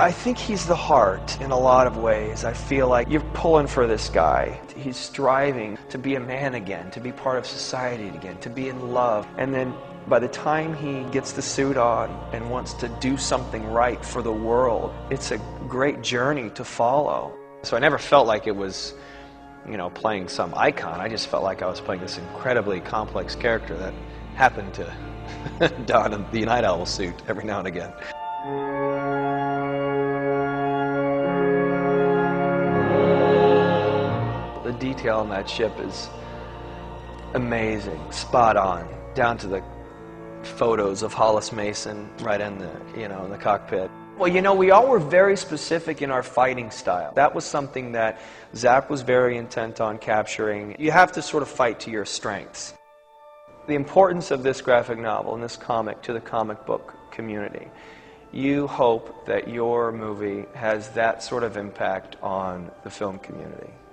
I think he's the heart in a lot of ways. I feel like you're pulling for this guy. He's striving to be a man again, to be part of society again, to be in love. And then by the time he gets the suit on and wants to do something right for the world, it's a great journey to follow. So I never felt like it was, playing some icon. I just felt like I was playing this incredibly complex character that happened to don the Night Owl suit every now and again. The detail on that ship is amazing, spot on, down to the photos of Hollis Mason right in the, in the cockpit. Well, we all were very specific in our fighting style. That was something that Zapp was very intent on capturing. You have to sort of fight to your strengths. The importance of this graphic novel and this comic to the comic book community. You hope that your movie has that sort of impact on the film community.